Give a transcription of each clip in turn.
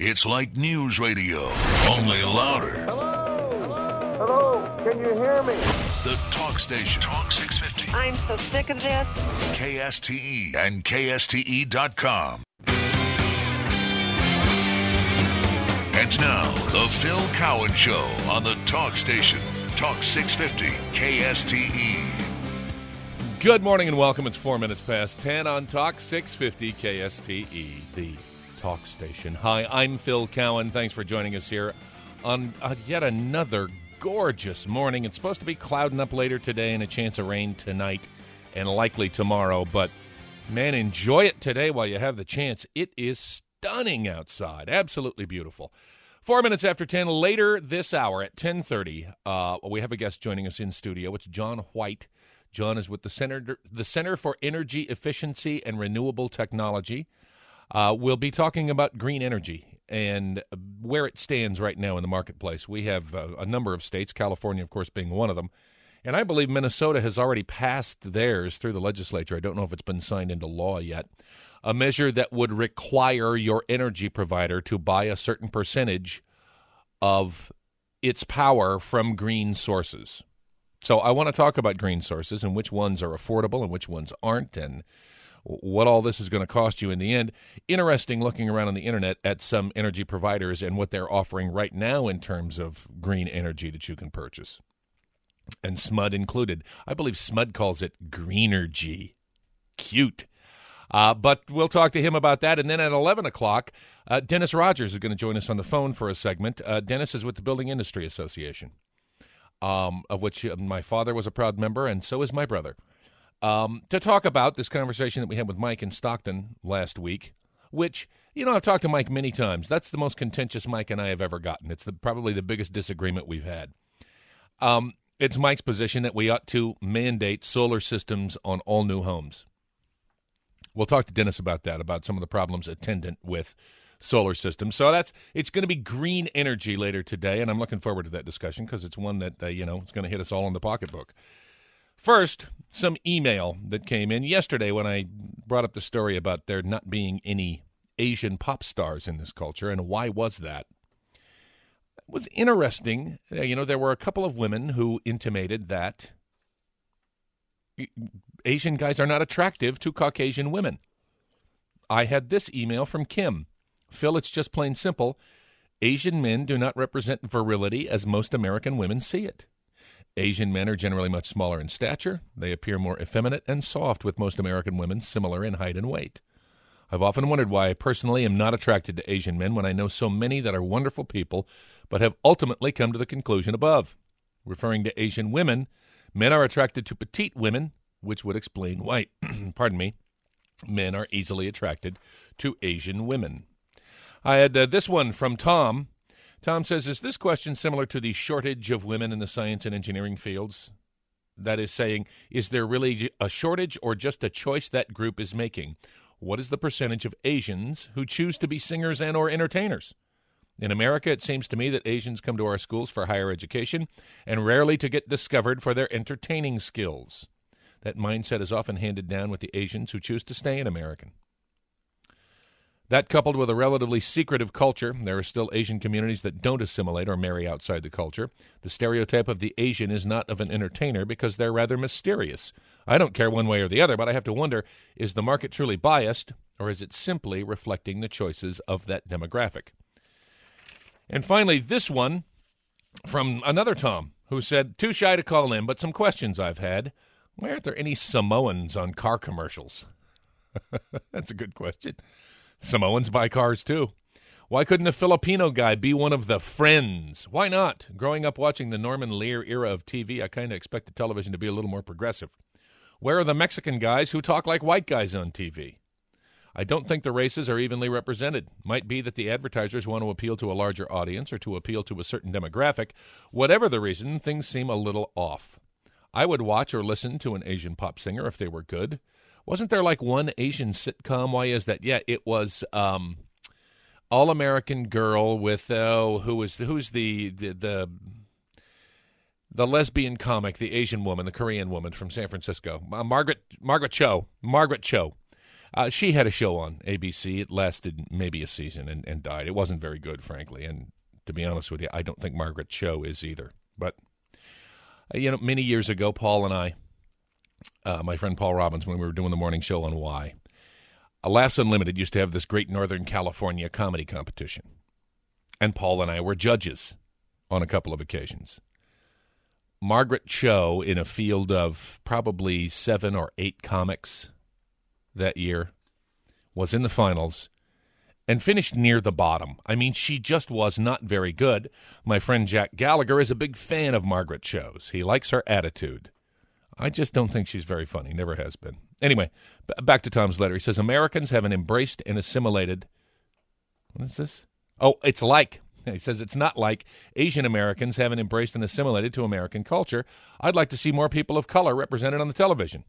It's like news radio, only louder. Hello, can you hear me? The Talk Station. Talk 650. I'm so sick of this. KSTE and KSTE.com. And now, the Phil Cowan Show on the Talk Station. Talk 650 KSTE. Good morning and welcome. It's 4 minutes past 10 on Talk 650 KSTE, the Talk Station. Hi, I'm Phil Cowan. Thanks for joining us here on yet another gorgeous morning. It's supposed to be clouding up later today and a chance of rain tonight and likely tomorrow. But, man, enjoy it today while you have the chance. It is stunning outside. Absolutely beautiful. 4 minutes after 10, later this hour at 10:30, we have a guest joining us in studio. It's John White. John is with the Center for Energy Efficiency and Renewable Technology. We'll be talking about green energy and where it stands right now in the marketplace. We have a number of states, California, of course, being one of them. And I believe Minnesota has already passed theirs through the legislature. I don't know if it's been signed into law yet. A measure that would require your energy provider to buy a certain percentage of its power from green sources. So I want to talk about green sources and which ones are affordable and which ones aren't and what all this is going to cost you in the end. Interesting looking around on the internet at some energy providers and what they're offering right now in terms of green energy that you can purchase. And SMUD included. I believe SMUD calls it Greenergy. Cute. But we'll talk to him about that. And then at 11 o'clock, Dennis Rogers is going to join us on the phone for a segment. Dennis is with the Building Industry Association, of which my father was a proud member, and so is my brother. To talk about this conversation that we had with Mike in Stockton last week, which, you know, I've talked to Mike many times. That's the most contentious Mike and I have ever gotten. It's probably the biggest disagreement we've had. It's Mike's position that we ought to mandate solar systems on all new homes. We'll talk to Dennis about that, about some of the problems attendant with solar systems. So it's going to be green energy later today, and I'm looking forward to that discussion because it's one that, it's going to hit us all in the pocketbook. First, some email that came in yesterday when I brought up the story about there not being any Asian pop stars in this culture, and why was that? It was interesting. There were a couple of women who intimated that Asian guys are not attractive to Caucasian women. I had this email from Kim. Phil, it's just plain simple. Asian men do not represent virility as most American women see it. Asian men are generally much smaller in stature. They appear more effeminate and soft, with most American women similar in height and weight. I've often wondered why I personally am not attracted to Asian men when I know so many that are wonderful people, but have ultimately come to the conclusion above. Referring to Asian women, men are attracted to petite women, which would explain why, men are easily attracted to Asian women. I had this one from Tom. Tom says, is this question similar to the shortage of women in the science and engineering fields? That is saying, is there really a shortage or just a choice that group is making? What is the percentage of Asians who choose to be singers and or entertainers? In America, it seems to me that Asians come to our schools for higher education and rarely to get discovered for their entertaining skills. That mindset is often handed down with the Asians who choose to stay in America. That coupled with a relatively secretive culture, there are still Asian communities that don't assimilate or marry outside the culture. The stereotype of the Asian is not of an entertainer because they're rather mysterious. I don't care one way or the other, but I have to wonder, is the market truly biased, or is it simply reflecting the choices of that demographic? And finally, this one from another Tom, who said, too shy to call in, but some questions I've had. Why aren't there any Samoans on car commercials? That's a good question. Samoans buy cars, too. Why couldn't a Filipino guy be one of the Friends? Why not? Growing up watching the Norman Lear era of TV, I kind of expected television to be a little more progressive. Where are the Mexican guys who talk like white guys on TV? I don't think the races are evenly represented. Might be that the advertisers want to appeal to a larger audience or to appeal to a certain demographic. Whatever the reason, things seem a little off. I would watch or listen to an Asian pop singer if they were good. Wasn't there like one Asian sitcom? Why is that? Yeah, it was All-American Girl with who's the lesbian comic, the Asian woman, the Korean woman from San Francisco, Margaret Cho. She had a show on ABC. It lasted maybe a season and died. It wasn't very good, frankly. And to be honest with you, I don't think Margaret Cho is either. But, many years ago, Paul and I, my friend Paul Robbins, when we were doing the morning show on Y, Laughs Unlimited used to have this great Northern California comedy competition. And Paul and I were judges on a couple of occasions. Margaret Cho, in a field of probably 7 or 8 comics that year, was in the finals and finished near the bottom. I mean, she just was not very good. My friend Jack Gallagher is a big fan of Margaret Cho's. He likes her attitude. I just don't think she's very funny. Never has been. Anyway, back to Tom's letter. He says, Americans haven't embraced and assimilated. What is this? Oh, it's like. He says it's not like Asian Americans haven't embraced and assimilated to American culture. I'd like to see more people of color represented on the television.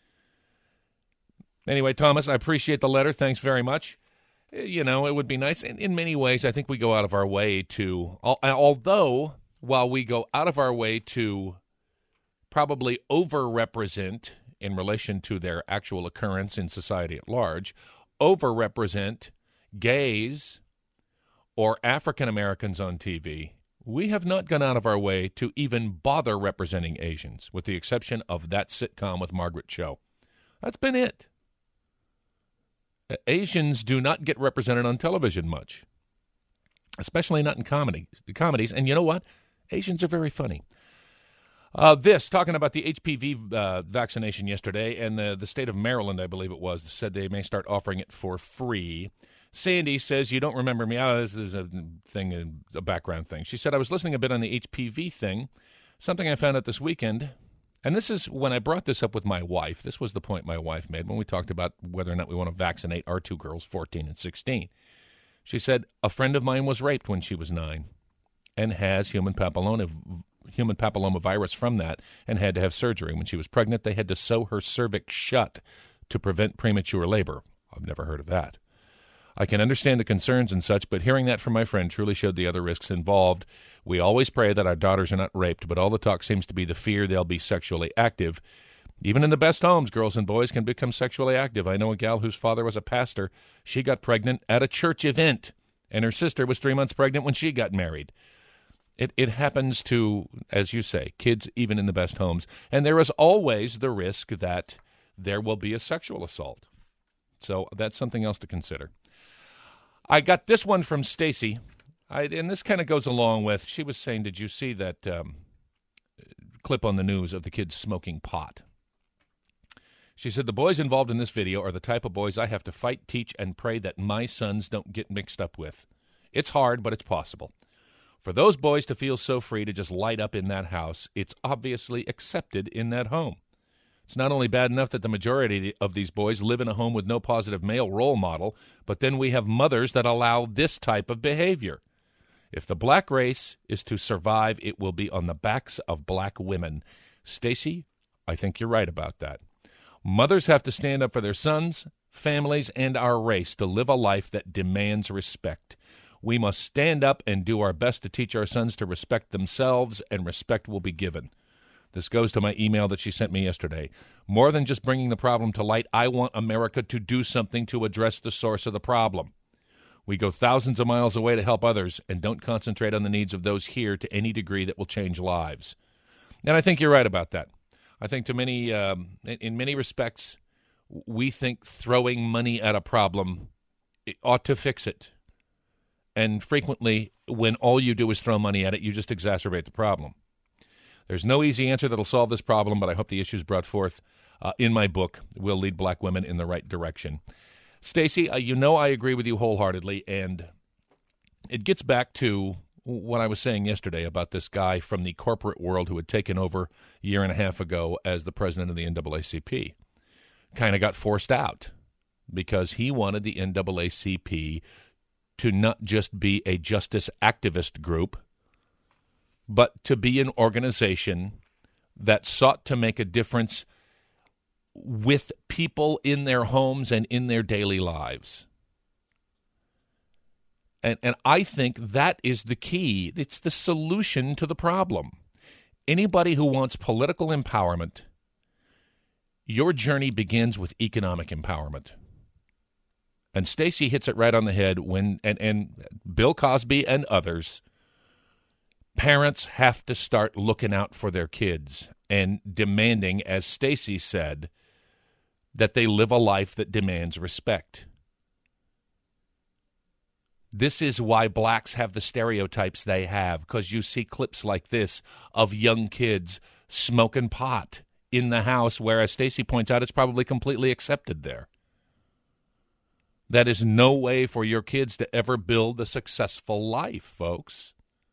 Anyway, Thomas, I appreciate the letter. Thanks very much. It would be nice. In many ways, I think we go out of our way to, although while we go out of our way to probably overrepresent in relation to their actual occurrence in society at large, overrepresent gays or African Americans on TV, we have not gone out of our way to even bother representing Asians, with the exception of that sitcom with Margaret Cho. That's been it. Asians do not get represented on television much, especially not in comedies. And you know what? Asians are very funny. Talking about the HPV vaccination yesterday, and the state of Maryland, I believe it was, said they may start offering it for free. Sandy says, you don't remember me. This is a background thing. She said, I was listening a bit on the HPV thing, something I found out this weekend. And this is when I brought this up with my wife. This was the point my wife made when we talked about whether or not we want to vaccinate our 2 girls, 14 and 16. She said, a friend of mine was raped when she was 9 and has human papillomavirus from that and had to have surgery. When she was pregnant, they had to sew her cervix shut to prevent premature labor. I've never heard of that. I can understand the concerns and such, but hearing that from my friend truly showed the other risks involved. We always pray that our daughters are not raped, but all the talk seems to be the fear they'll be sexually active. Even in the best homes, girls and boys can become sexually active. I know a gal whose father was a pastor. She got pregnant at a church event, and her sister was 3 months pregnant when she got married. It happens to, as you say, kids even in the best homes. And there is always the risk that there will be a sexual assault. So that's something else to consider. I got this one from Stacy, and this kind of goes along with, she was saying, did you see that clip on the news of the kids smoking pot? She said, the boys involved in this video are the type of boys I have to fight, teach, and pray that my sons don't get mixed up with. It's hard, but it's possible. For those boys to feel so free to just light up in that house, it's obviously accepted in that home. It's not only bad enough that the majority of these boys live in a home with no positive male role model, but then we have mothers that allow this type of behavior. If the black race is to survive, it will be on the backs of black women. Stacy, I think you're right about that. Mothers have to stand up for their sons, families, and our race to live a life that demands respect. We must stand up and do our best to teach our sons to respect themselves, and respect will be given. This goes to my email that she sent me yesterday. More than just bringing the problem to light, I want America to do something to address the source of the problem. We go thousands of miles away to help others and don't concentrate on the needs of those here to any degree that will change lives. And I think you're right about that. I think in many respects, we think throwing money at a problem ought to fix it. And frequently, when all you do is throw money at it, you just exacerbate the problem. There's no easy answer that'll solve this problem, but I hope the issues brought forth in my book will lead black women in the right direction. Stacy, I agree with you wholeheartedly, and it gets back to what I was saying yesterday about this guy from the corporate world who had taken over a year and a half ago as the president of the NAACP. Kind of got forced out because he wanted the NAACP to not just be a justice activist group, but to be an organization that sought to make a difference with people in their homes and in their daily lives. And I think that is the key. It's the solution to the problem. Anybody who wants political empowerment, your journey begins with economic empowerment. And Stacey hits it right on the head when, and Bill Cosby and others, parents have to start looking out for their kids and demanding, as Stacey said, that they live a life that demands respect. This is why blacks have the stereotypes they have, because you see clips like this of young kids smoking pot in the house, where, as Stacey points out, it's probably completely accepted there. That is no way for your kids to ever build a successful life, folks.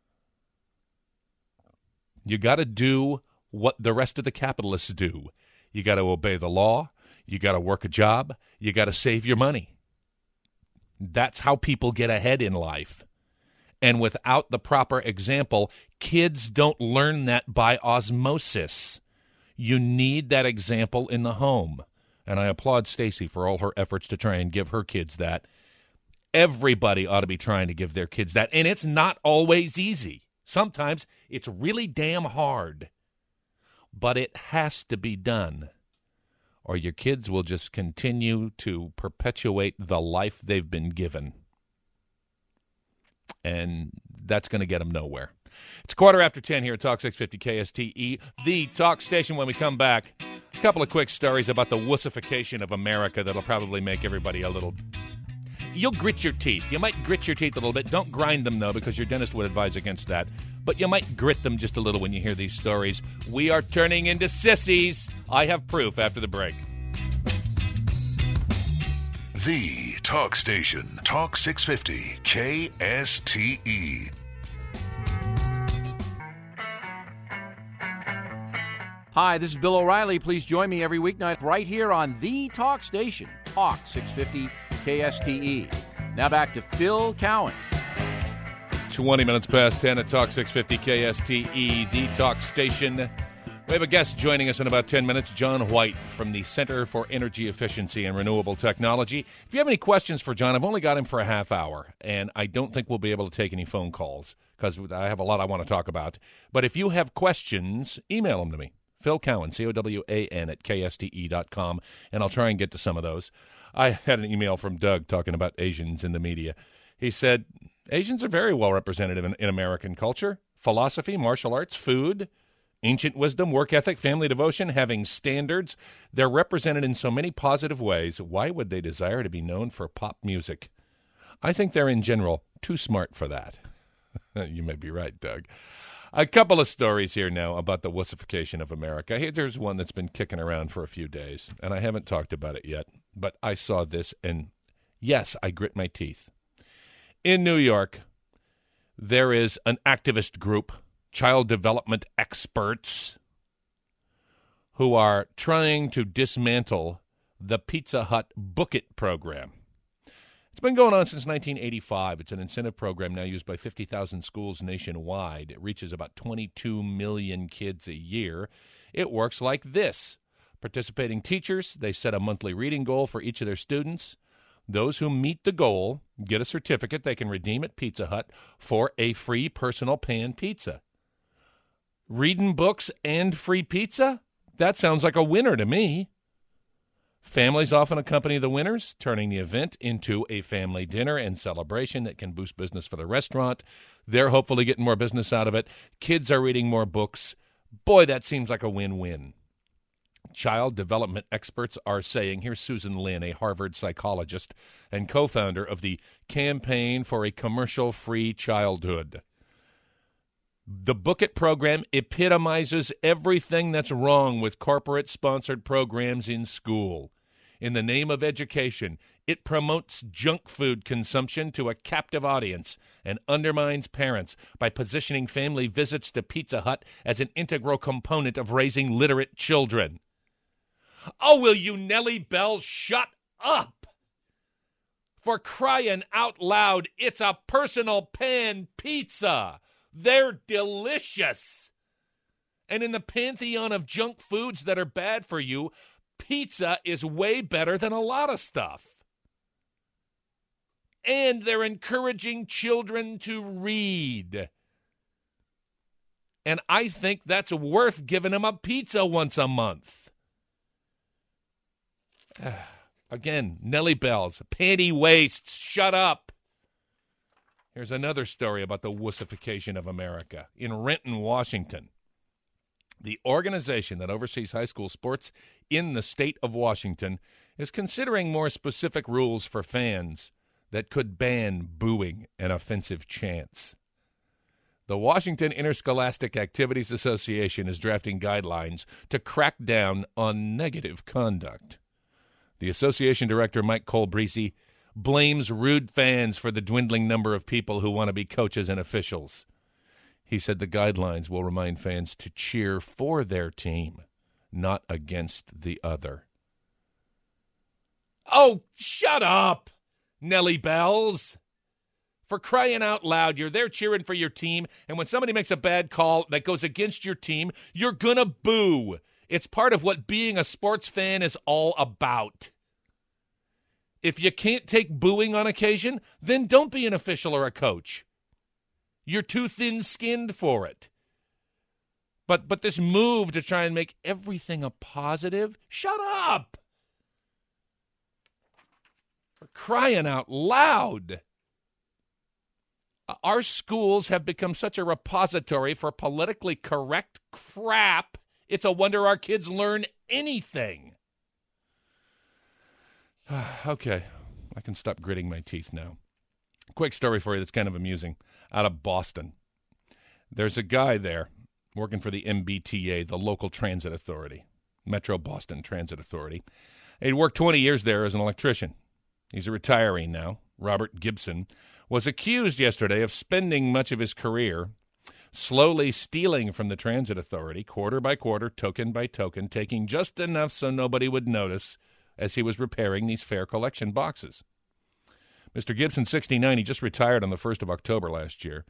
You got to do what the rest of the capitalists do. You got to obey the law. You got to work a job. You got to save your money. That's how people get ahead in life. And without the proper example, kids don't learn that by osmosis. You need that example in the home. And I applaud Stacey for all her efforts to try and give her kids that. Everybody ought to be trying to give their kids that. And it's not always easy. Sometimes it's really damn hard. But it has to be done, or your kids will just continue to perpetuate the life they've been given. And that's going to get them nowhere. It's 10:15 here at Talk 650 KSTE, the talk station. When we come back, a couple of quick stories about the wussification of America that'll probably make everybody a little... You'll grit your teeth. You might grit your teeth a little bit. Don't grind them, though, because your dentist would advise against that. But you might grit them just a little when you hear these stories. We are turning into sissies. I have proof after the break. The Talk Station. Talk 650 KSTE. Hi, this is Bill O'Reilly. Please join me every weeknight right here on The Talk Station, Talk 650 KSTE. Now back to Phil Cowan. 20 minutes past 10 at Talk 650 KSTE, The Talk Station. We have a guest joining us in about 10 minutes, John White from the Center for Energy Efficiency and Renewable Technology. If you have any questions for John, I've only got him for a half hour, and I don't think we'll be able to take any phone calls because I have a lot I want to talk about. But if you have questions, email them to me. Phil Cowan, C-O-W-A-N at KSTE.com, and I'll try and get to some of those. I had an email from Doug talking about Asians in the media. He said, Asians are very well represented in American culture, philosophy, martial arts, food, ancient wisdom, work ethic, family devotion, having standards. They're represented in so many positive ways. Why would they desire to be known for pop music? I think they're, in general, too smart for that. You may be right, Doug. A couple of stories here now about the wussification of America. Here's one that's been kicking around for a few days, and I haven't talked about it yet, but I saw this, and yes, I grit my teeth. In New York, there is an activist group, child development experts, who are trying to dismantle the Pizza Hut Book It program. It's been going on since 1985. It's an incentive program now used by 50,000 schools nationwide. It reaches about 22 million kids a year. It works like this. Participating teachers, they set a monthly reading goal for each of their students. Those who meet the goal get a certificate they can redeem at Pizza Hut for a free personal pan pizza. Reading books and free pizza? That sounds like a winner to me. Families often accompany the winners, turning the event into a family dinner and celebration that can boost business for the restaurant. They're hopefully getting more business out of it. Kids are reading more books. Boy, that seems like a win-win. Child development experts are saying, here's Susan Lin, a Harvard psychologist and co-founder of the Campaign for a Commercial-Free Childhood. The Book It program epitomizes everything that's wrong with corporate-sponsored programs in school. In the name of education, it promotes junk food consumption to a captive audience and undermines parents by positioning family visits to Pizza Hut as an integral component of raising literate children. Oh, will you, Nellie Bell, shut up? For crying out loud, it's a personal pan pizza. They're delicious. And in the pantheon of junk foods that are bad for you, pizza is way better than a lot of stuff. And they're encouraging children to read. And I think that's worth giving them a pizza once a month. Again, Nellie Bells, panty waists, shut up. Here's another story about the wussification of America. In Renton, Washington, the organization that oversees high school sports in the state of Washington is considering more specific rules for fans that could ban booing and offensive chants. The Washington Interscholastic Activities Association is drafting guidelines to crack down on negative conduct. The association director, Mike Colbrisi, blames rude fans for the dwindling number of people who want to be coaches and officials. He said the guidelines will remind fans to cheer for their team, not against the other. Oh, shut up, Nellie Bells. For crying out loud, you're there cheering for your team, and when somebody makes a bad call that goes against your team, you're going to boo. It's part of what being a sports fan is all about. If you can't take booing on occasion, then don't be an official or a coach. You're too thin-skinned for it. But this move to try and make everything a positive, shut up. For crying out loud. Our schools have become such a repository for politically correct crap, it's a wonder our kids learn anything. Okay, I can stop gritting my teeth now. Quick story for you that's kind of amusing. Out of Boston. There's a guy there working for the MBTA, the local transit authority, Metro Boston Transit Authority. He'd worked 20 years there as an electrician. He's a retiree now. Robert Gibson was accused yesterday of spending much of his career slowly stealing from the transit authority, quarter by quarter, token by token, taking just enough so nobody would notice as he was repairing these fare collection boxes. Mr. Gibson, 69, he just retired on the 1st of October last year,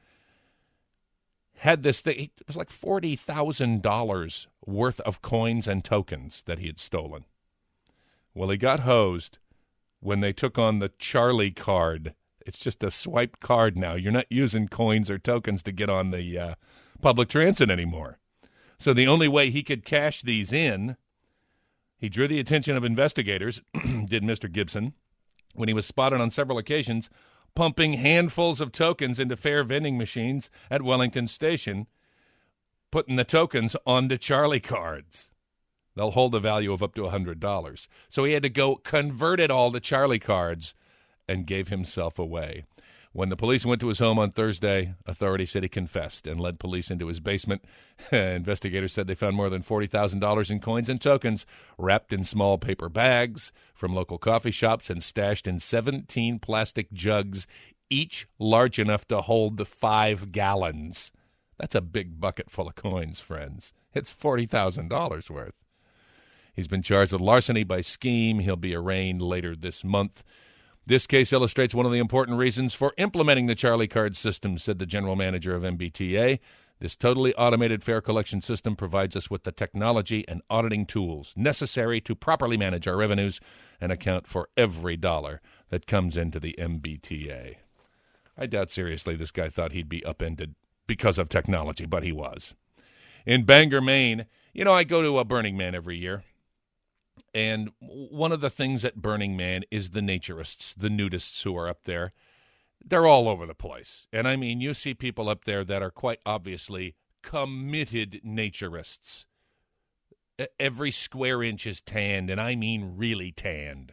had this thing. It was like $40,000 worth of coins and tokens that he had stolen. Well, he got hosed when they took on the Charlie card. It's just a swiped card now. You're not using coins or tokens to get on the public transit anymore. So the only way he could cash these in, he drew the attention of investigators, did Mr. Gibson, when he was spotted on several occasions pumping handfuls of tokens into fare vending machines at Wellington Station, putting the tokens onto Charlie cards. They'll hold a value of up to $100. So he had to go convert it all to Charlie cards and gave himself away. When the police went to his home on Thursday, authorities said he confessed and led police into his basement. Investigators said they found more than $40,000 in coins and tokens wrapped in small paper bags from local coffee shops and stashed in 17 plastic jugs, each large enough to hold 5 gallons. That's a big bucket full of coins, friends. It's $40,000 worth. He's been charged with larceny by scheme. He'll be arraigned later this month. This case illustrates one of the important reasons for implementing the Charlie card system, said the general manager of MBTA. This totally automated fare collection system provides us with the technology and auditing tools necessary to properly manage our revenues and account for every dollar that comes into the MBTA. I doubt seriously this guy thought he'd be upended because of technology, but he was. In Bangor, Maine, I go to a Burning Man every year. And one of the things at Burning Man is the naturists, the nudists who are up there. They're all over the place. And I mean, you see people up there that are quite obviously committed naturists. Every square inch is tanned, and I mean really tanned.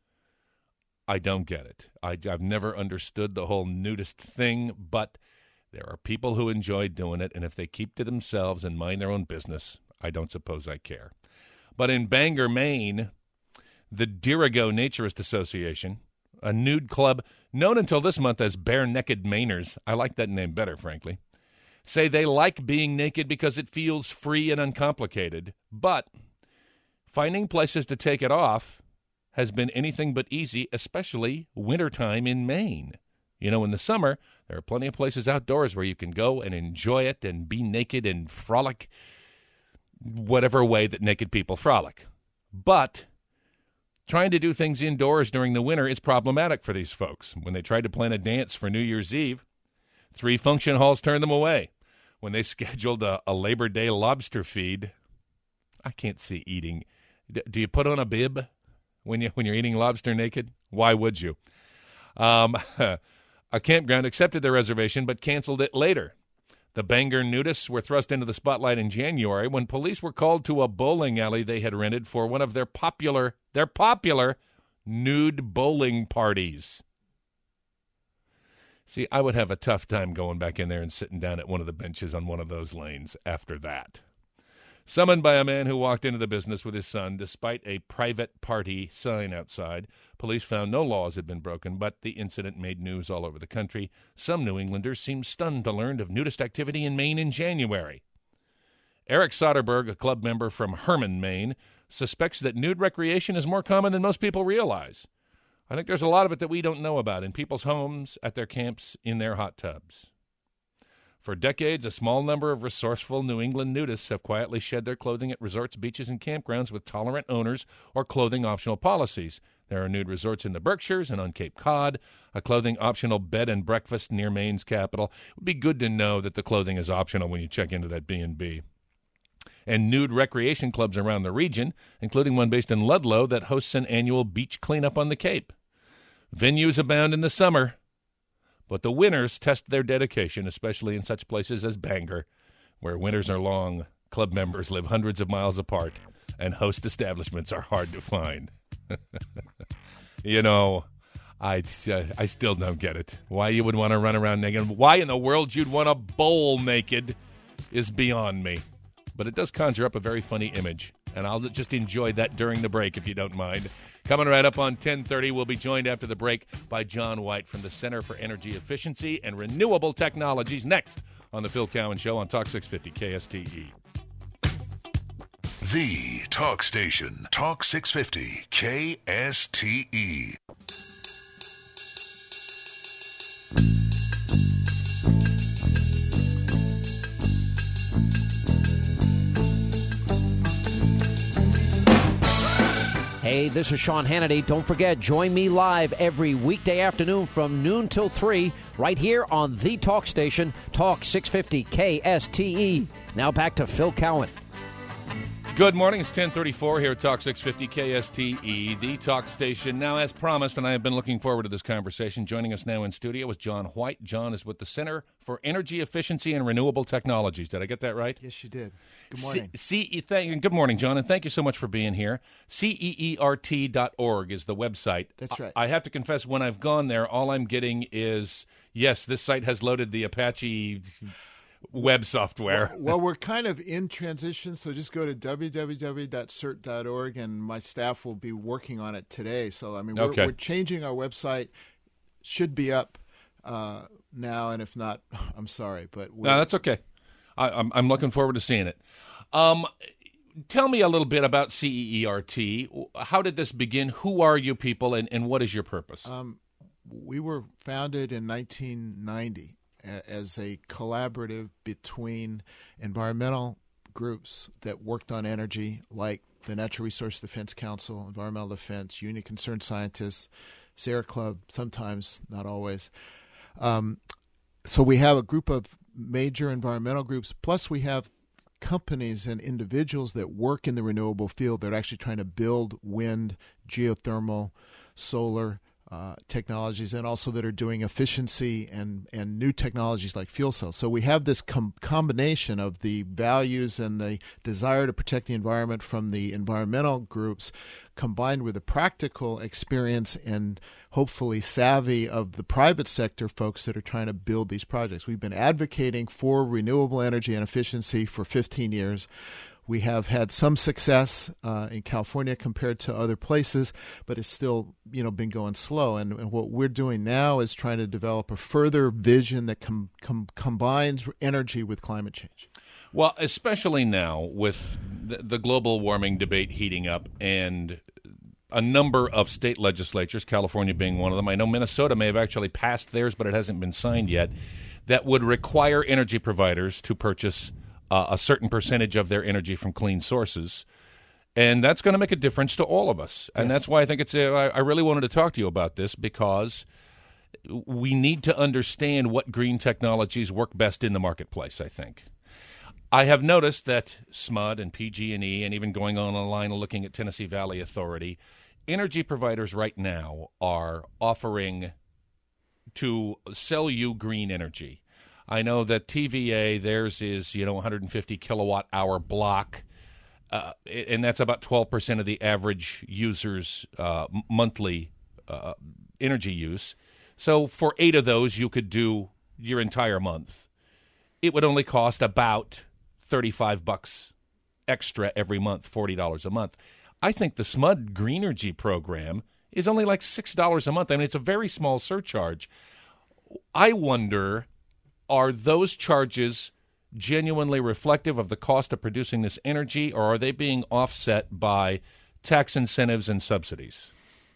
I don't get it. I've never understood the whole nudist thing, but there are people who enjoy doing it, and if they keep to themselves and mind their own business, I don't suppose I care. But in Bangor, Maine, the Dirigo Naturist Association, a nude club known until this month as Bare Naked Mainers, I like that name better, frankly, say they like being naked because it feels free and uncomplicated. But finding places to take it off has been anything but easy, especially wintertime in Maine. In the summer, there are plenty of places outdoors where you can go and enjoy it and be naked and frolic whatever way that naked people frolic. But trying to do things indoors during the winter is problematic for these folks. When they tried to plan a dance for New Year's Eve, 3 function halls turned them away. When they scheduled a Labor Day lobster feed, I can't see eating. Do you put on a bib when you're eating lobster naked? Why would you? A campground accepted their reservation but canceled it later. The Bangor nudists were thrust into the spotlight in January when police were called to a bowling alley they had rented for one of their popular nude bowling parties. See, I would have a tough time going back in there and sitting down at one of the benches on one of those lanes after that. Summoned by a man who walked into the business with his son despite a private party sign outside, police found no laws had been broken, but the incident made news all over the country. Some New Englanders seemed stunned to learn of nudist activity in Maine in January. Eric Soderberg, a club member from Herman, Maine, suspects that nude recreation is more common than most people realize. I think there's a lot of it that we don't know about in people's homes, at their camps, in their hot tubs. For decades, a small number of resourceful New England nudists have quietly shed their clothing at resorts, beaches, and campgrounds with tolerant owners or clothing-optional policies. There are nude resorts in the Berkshires and on Cape Cod, a clothing-optional bed and breakfast near Maine's capital. It would be good to know that the clothing is optional when you check into that B&B. And nude recreation clubs around the region, including one based in Ludlow that hosts an annual beach cleanup on the Cape. Venues abound in the summer, but the winters test their dedication, especially in such places as Bangor, where winters are long, club members live hundreds of miles apart, and host establishments are hard to find. You know, I still don't get it. Why you would want to run around naked, why in the world you'd want to bowl naked is beyond me. But it does conjure up a very funny image, and I'll just enjoy that during the break if you don't mind. Coming right up on 10:30, we'll be joined after the break by John White from the Center for Energy Efficiency and Renewable Technologies, next on the Phil Cowan Show on Talk 650 KSTE. The Talk Station. Talk 650 KSTE. Hey, this is Sean Hannity. Don't forget, join me live every weekday afternoon from noon till 3 right here on the Talk Station, Talk 650 KSTE. Now back to Phil Cowan. Good morning. It's 10:34 here at Talk 650 KSTE, the Talk Station. Now, as promised, and I have been looking forward to this conversation, joining us now in studio is John White. John is with the Center for Energy Efficiency and Renewable Technologies. Did I get that right? Yes, you did. Good morning. Good morning, John, and thank you so much for being here. CEERT.org is the website. That's right. I have to confess, when I've gone there, all I'm getting is, yes, this site has loaded the Apache web software. Well, we're kind of in transition, so just go to www.cert.org, and my staff will be working on it today. So, I mean, we're changing our website. Should be up now, and if not, I'm sorry. But no, that's okay. I'm looking forward to seeing it. Tell me a little bit about CEERT. How did this begin? Who are you people, and what is your purpose? We were founded in 1990. As a collaborative between environmental groups that worked on energy, like the Natural Resource Defense Council, Environmental Defense, Union Concerned Scientists, Sierra Club, sometimes, not always. So we have a group of major environmental groups, plus we have companies and individuals that work in the renewable field that are actually trying to build wind, geothermal, solar technologies, and also that are doing efficiency and new technologies like fuel cells. So we have this combination of the values and the desire to protect the environment from the environmental groups, combined with the practical experience and hopefully savvy of the private sector folks that are trying to build these projects. We've been advocating for renewable energy and efficiency for 15 years. We have had some success in California compared to other places, but it's still, been going slow. And what we're doing now is trying to develop a further vision that combines energy with climate change. Well, especially now with the global warming debate heating up and a number of state legislatures, California being one of them. I know Minnesota may have actually passed theirs, but it hasn't been signed yet, that would require energy providers to purchase a certain percentage of their energy from clean sources, and that's going to make a difference to all of us. And That's why I think I really wanted to talk to you about this, because we need to understand what green technologies work best in the marketplace, I think. I have noticed that SMUD and PG&E, and even going on online and looking at Tennessee Valley Authority, energy providers right now are offering to sell you green energy. I know that TVA, theirs is, 150 kilowatt hour block, and that's about 12% of the average user's monthly energy use. So for 8 of those, you could do your entire month. It would only cost about $35 extra every month, $40 a month. I think the SMUD Greenergy program is only like $6 a month. I mean, it's a very small surcharge. I wonder, are those charges genuinely reflective of the cost of producing this energy, or are they being offset by tax incentives and subsidies?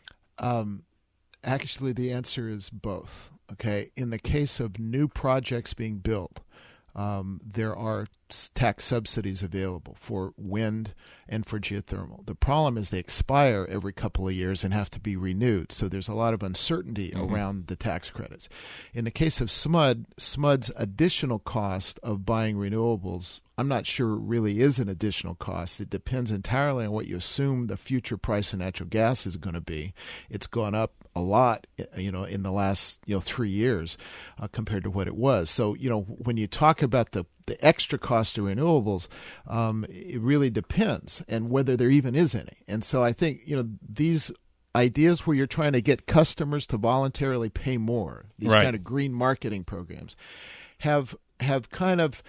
Actually, the answer is both. Okay, in the case of new projects being built, there are tax subsidies available for wind and for geothermal. The problem is they expire every couple of years and have to be renewed, so there's a lot of uncertainty around the tax credits. In the case of SMUD's additional cost of buying renewables, I'm not sure it really is an additional cost. It depends entirely on what you assume the future price of natural gas is going to be. It's gone up a lot, in the last 3 years compared to what it was. So, when you talk about the extra cost of renewables, it really depends, and whether there even is any. And so I think, these ideas where you're trying to get customers to voluntarily pay more, these right. kind of green marketing programs, have kind of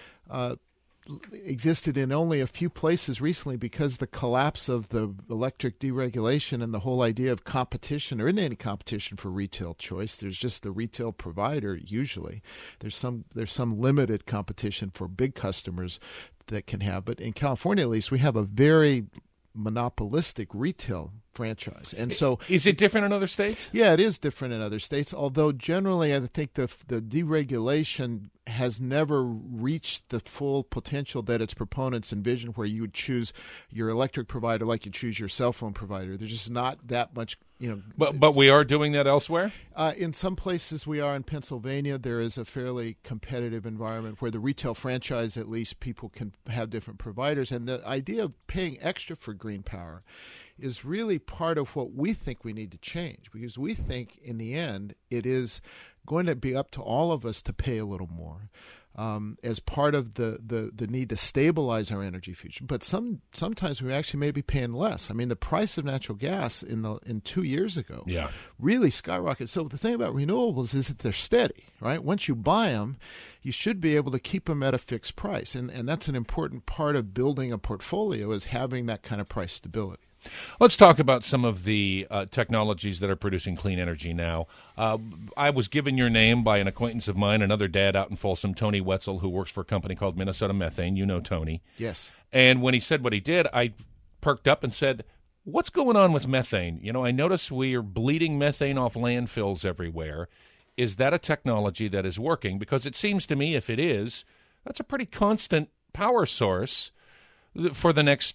existed in only a few places recently because the collapse of the electric deregulation and the whole idea of competition. There isn't any competition for retail choice. There's just the retail provider usually. There's some limited competition for big customers that can have. But in California, at least, we have a very monopolistic retail franchise. And so, is it different in other states? Yeah, it is different in other states, although generally I think the deregulation has never reached the full potential that its proponents envisioned, where you would choose your electric provider like you choose your cell phone provider. There's just not that much, But we are doing that elsewhere? In some places we are. In Pennsylvania, there is a fairly competitive environment where the retail franchise, at least, people can have different providers. And the idea of paying extra for green power is really part of what we think we need to change, because we think in the end it is going to be up to all of us to pay a little more as part of the need to stabilize our energy future. But sometimes we actually may be paying less. I mean, the price of natural gas in 2 years ago really skyrocketed. So the thing about renewables is that they're steady, right? Once you buy them, you should be able to keep them at a fixed price. And that's an important part of building a portfolio, is having that kind of price stability. Let's talk about some of the technologies that are producing clean energy now. I was given your name by an acquaintance of mine, another dad out in Folsom, Tony Wetzel, who works for a company called Minnesota Methane. You know Tony. Yes. And when he said what he did, I perked up and said, what's going on with methane? I notice we are bleeding methane off landfills everywhere. Is that a technology that is working? Because it seems to me, if it is, that's a pretty constant power source for the next,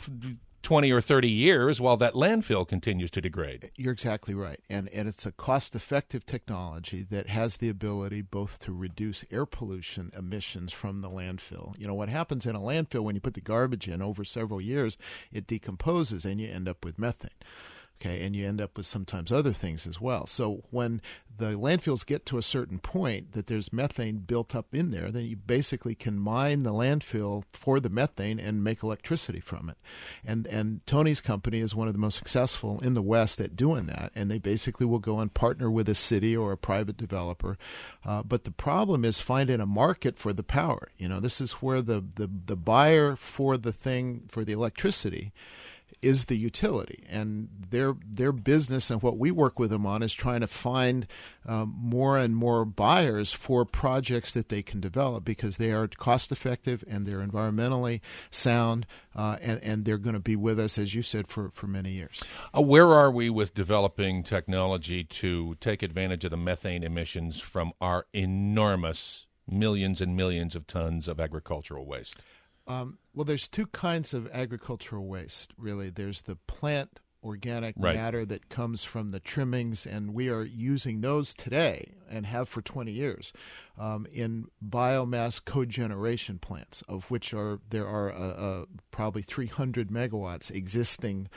20 or 30 years while that landfill continues to degrade. You're exactly right. And it's a cost-effective technology that has the ability both to reduce air pollution emissions from the landfill. What happens in a landfill when you put the garbage in over several years, it decomposes and you end up with methane. Okay, and you end up with sometimes other things as well. So when the landfills get to a certain point that there's methane built up in there, then you basically can mine the landfill for the methane and make electricity from it. And Tony's company is one of the most successful in the West at doing that, and they basically will go and partner with a city or a private developer. But the problem is finding a market for the power. This is where the buyer for the thing, for the electricity, is the utility, and their business, and what we work with them on, is trying to find more and more buyers for projects that they can develop, because they are cost effective and they're environmentally sound, and they're going to be with us, as you said, for many years. Where are we with developing technology to take advantage of the methane emissions from our enormous millions and millions of tons of agricultural waste? Well, there's two kinds of agricultural waste, really. There's the plant organic Right. matter that comes from the trimmings, and we are using those today and have for 20 years in biomass cogeneration plants, of which there are probably 300 megawatts existing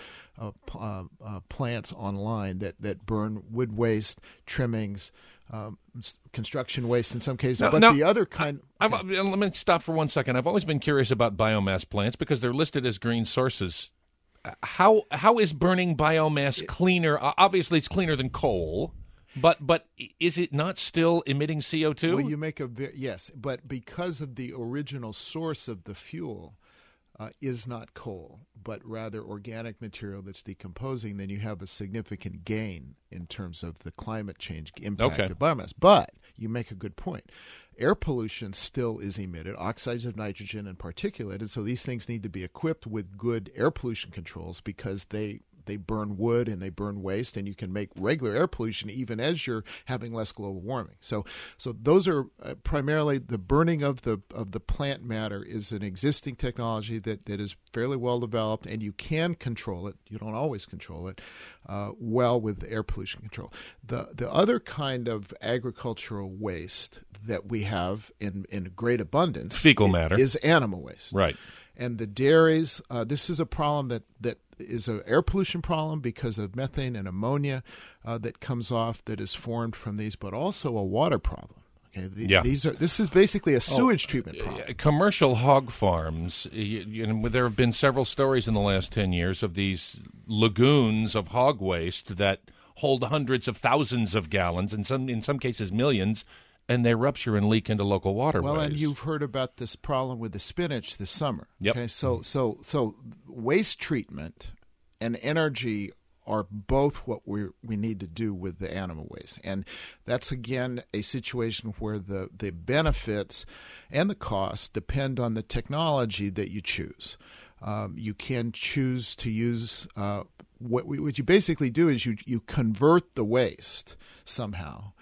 plants online that burn wood waste, trimmings, construction waste in some cases. Now, the other kind... Let me stop for 1 second. I've always been curious about biomass plants because they're listed as green sources. How is burning biomass cleaner? Obviously, it's cleaner than coal, but is it not still emitting CO2? Well, you make yes, but because of the original source of the fuel is not coal, but rather organic material that's decomposing, then you have a significant gain in terms of the climate change impact of biomass. But you make a good point. Air pollution still is emitted, oxides of nitrogen and particulate, and so these things need to be equipped with good air pollution controls because they burn wood and they burn waste, and you can make regular air pollution even as you're having less global warming. So those are primarily the burning of the plant matter is an existing technology that is fairly well developed, and you can control it. You don't always control it well with air pollution control. The other kind of agricultural waste that we have in great abundance, fecal matter, is animal waste. Right. And the dairies, this is a problem that is an air pollution problem because of methane and ammonia that comes off that is formed from these, but also a water problem. Okay, this is basically a sewage treatment problem. Commercial hog farms, there have been several stories in the last 10 years of these lagoons of hog waste that hold hundreds of thousands of gallons, and in some cases millions, and they rupture and leak into local waterways. Well, and you've heard about this problem with the spinach this summer. Yep. Okay, so waste treatment and energy are both what we need to do with the animal waste. And that's, again, a situation where the benefits and the costs depend on the technology that you choose. You can choose to use what you basically do is you convert the waste somehow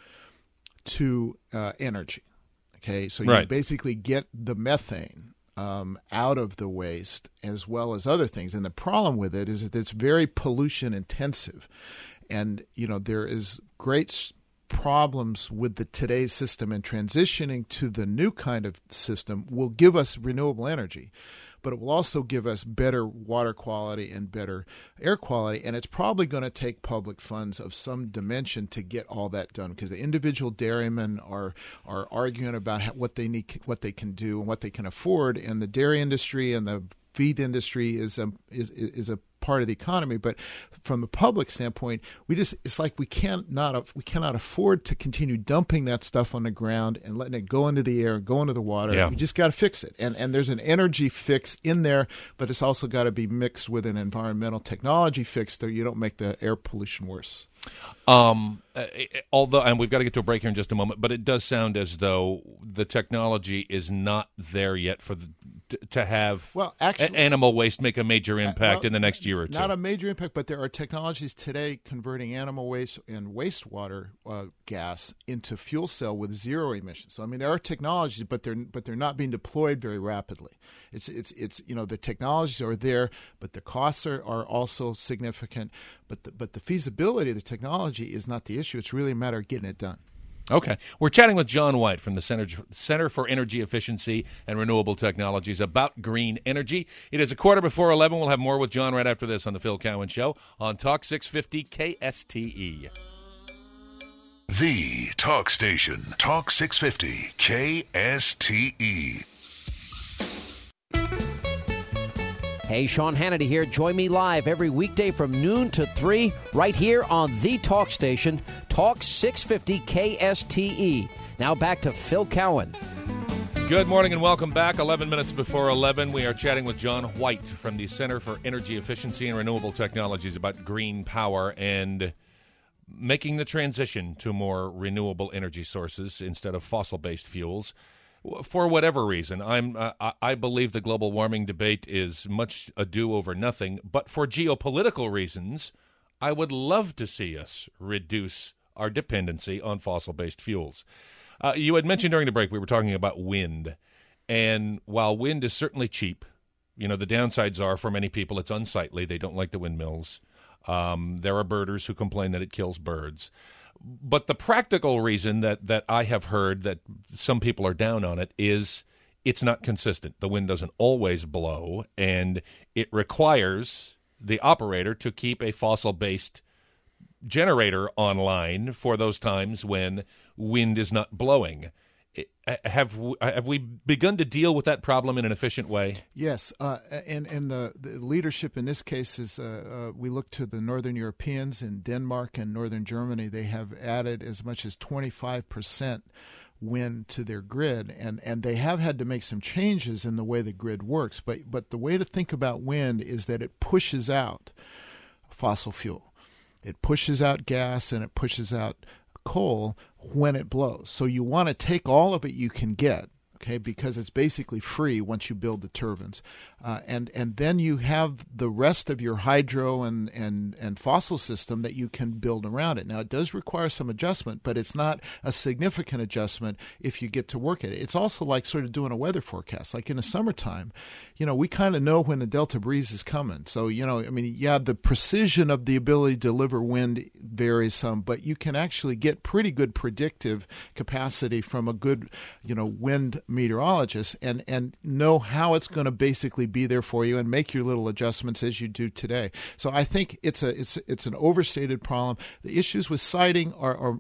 to energy. Okay, so you basically get the methane out of the waste as well as other things. And the problem with it is that it's very pollution intensive. And, there is great problems with today's system, and transitioning to the new kind of system will give us renewable energy. But it will also give us better water quality and better air quality. And it's probably going to take public funds of some dimension to get all that done, because the individual dairymen are arguing about what they need, what they can do, and what they can afford. And the dairy industry and the feed industry is a part of the economy. But from the public standpoint, it's like we cannot afford to continue dumping that stuff on the ground and letting it go into the air and go into the water. Yeah. We just got to fix it. And there's an energy fix in there, but it's also got to be mixed with an environmental technology fix so you don't make the air pollution worse. Although, and we've got to get to a break here in just a moment, but it does sound as though the technology is not there yet to have animal waste make a major impact in the next year or two. Not a major impact, but there are technologies today converting animal waste and wastewater gas into fuel cell with zero emissions. So there are technologies, but they're not being deployed very rapidly. It's the technologies are there, but the costs are also significant. But the feasibility of the technology is not the issue. It's really a matter of getting it done. Okay. We're chatting with John White from the Center for Energy Efficiency and Renewable Technologies about green energy. It is 11:15. We'll have more with John right after this on The Phil Cowan Show on Talk 650 KSTE. The Talk Station. Talk 650 KSTE. Hey, Sean Hannity here. Join me live every weekday from noon to 3 right here on the Talk Station, Talk 650 KSTE. Now back to Phil Cowan. Good morning and welcome back. 11 minutes before 11, we are chatting with John White from the Center for Energy Efficiency and Renewable Technologies about green power and making the transition to more renewable energy sources instead of fossil-based fuels. For whatever reason, I believe the global warming debate is much ado over nothing, but for geopolitical reasons, I would love to see us reduce our dependency on fossil-based fuels. You had mentioned during the break we were talking about wind, and while wind is certainly cheap, the downsides are for many people it's unsightly. They don't like the windmills. There are birders who complain that it kills birds. But the practical reason that I have heard that some people are down on it is it's not consistent. The wind doesn't always blow, and it requires the operator to keep a fossil-based generator online for those times when wind is not blowing. Have we begun to deal with that problem in an efficient way? Yes, and the leadership in this case is we look to the Northern Europeans in Denmark and Northern Germany. They have added as much as 25% wind to their grid, and they have had to make some changes in the way the grid works. But the way to think about wind is that it pushes out fossil fuel. It pushes out gas and it pushes out coal when it blows. So you want to take all of it you can get, okay, because it's basically free once you build the turbines. And then you have the rest of your hydro and fossil system that you can build around it. Now, it does require some adjustment, but it's not a significant adjustment if you get to work at it. It's also like sort of doing a weather forecast. Like in the summertime, we kind of know when the delta breeze is coming. So, the precision of the ability to deliver wind varies some, but you can actually get pretty good predictive capacity from a good, wind meteorologist and know how it's going to basically be there for you and make your little adjustments as you do today. So I think it's an overstated problem. The issues with siting are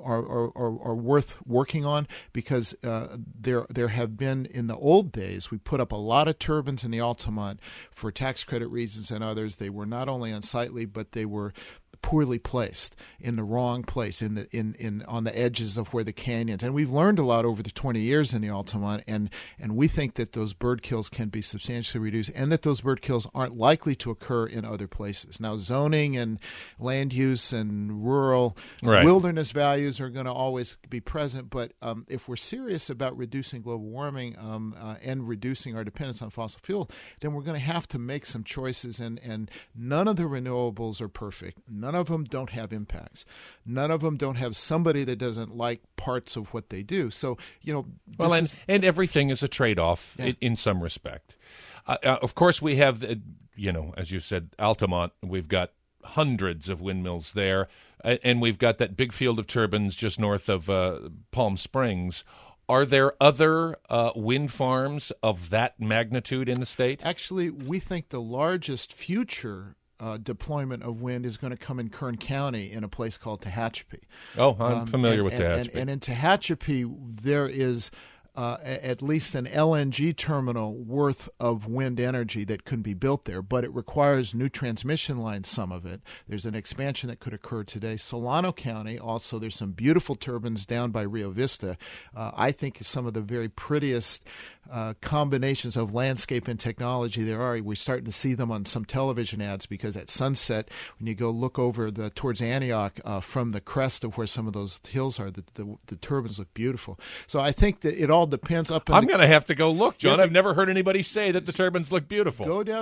worth working on because there have been, in the old days, we put up a lot of turbines in the Altamont for tax credit reasons and others. They were not only unsightly, but they were poorly placed in the wrong place on the edges of where the canyons. And we've learned a lot over the 20 years in the Altamont, and we think that those bird kills can be substantially reduced and that those bird kills aren't likely to occur in other places. Now, zoning and land use and rural wilderness values are going to always be present, but if we're serious about reducing global warming and reducing our dependence on fossil fuel, then we're going to have to make some choices, and none of the renewables are perfect. None of them don't have impacts. None of them don't have somebody that doesn't like parts of what they do. So, and everything is a trade-off in some respect. Of course, we have, as you said, Altamont. We've got hundreds of windmills there, and we've got that big field of turbines just north of Palm Springs. Are there other wind farms of that magnitude in the state? Actually, we think the largest future deployment of wind is going to come in Kern County in a place called Tehachapi. Oh, I'm familiar with Tehachapi. And in Tehachapi, there is at least an LNG terminal worth of wind energy that could be built there, but it requires new transmission lines, some of it. There's an expansion that could occur today. Solano County, also, there's some beautiful turbines down by Rio Vista. I think some of the very prettiest combinations of landscape and technology there are. We're starting to see them on some television ads because at sunset, when you go look over towards Antioch from the crest of where some of those hills are, the turbines look beautiful. So I think that it all depends. I'm going to have to go look, John. I've never heard anybody say that the turbines look beautiful. Go down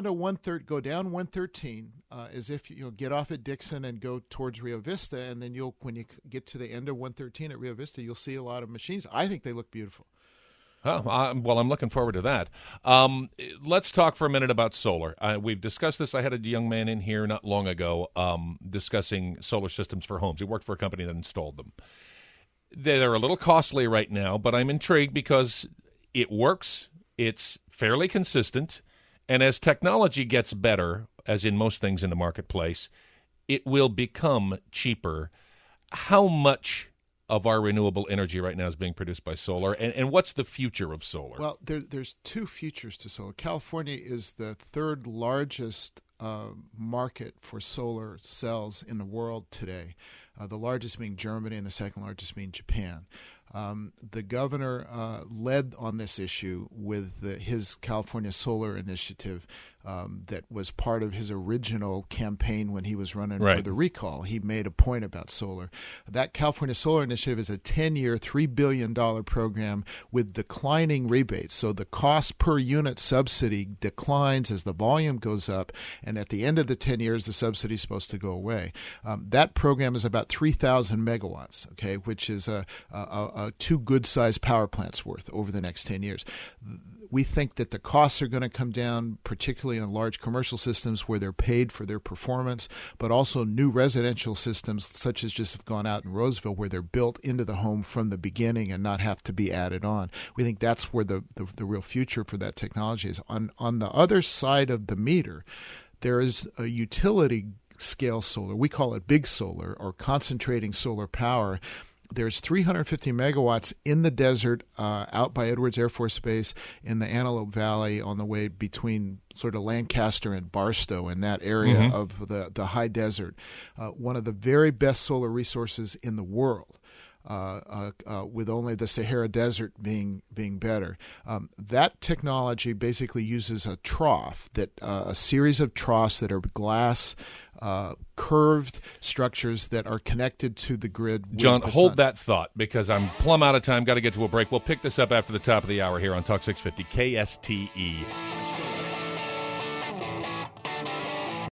113 as if you get off at Dixon and go towards Rio Vista, and then when you get to the end of 113 at Rio Vista, you'll see a lot of machines. I think they look beautiful. Oh, well, I'm looking forward to that. Let's talk for a minute about solar. We've discussed this. I had a young man in here not long ago discussing solar systems for homes. He worked for a company that installed them. They're a little costly right now, but I'm intrigued because it works, it's fairly consistent, and as technology gets better, as in most things in the marketplace, it will become cheaper. How much of our renewable energy right now is being produced by solar, and what's the future of solar? Well, there's two futures to solar. California is the third largest market for solar cells in the world today, the largest being Germany and the second largest being Japan. The governor led on this issue with his California Solar Initiative that was part of his original campaign when he was running for the recall. He made a point about solar. That California Solar Initiative is a 10-year, $3 billion program with declining rebates. So the cost per unit subsidy declines as the volume goes up, and at the end of the 10 years, the subsidy is supposed to go away. That program is about 3,000 megawatts, which is two good-sized power plants worth over the next 10 years. We think that the costs are going to come down, particularly on large commercial systems where they're paid for their performance, but also new residential systems such as just have gone out in Roseville where they're built into the home from the beginning and not have to be added on. We think that's where the real future for that technology is. On the other side of the meter, there is a utility scale solar. We call it big solar or concentrating solar power. There's 350 megawatts in the desert out by Edwards Air Force Base in the Antelope Valley on the way between sort of Lancaster and Barstow in that area of the high desert. One of the very best solar resources in the world. With only the Sahara Desert being better. That technology basically uses a trough, a series of troughs that are glass, curved structures that are connected to the grid. John, hold that thought because I'm plumb out of time. Got to get to a break. We'll pick this up after the top of the hour here on Talk 650 KSTE.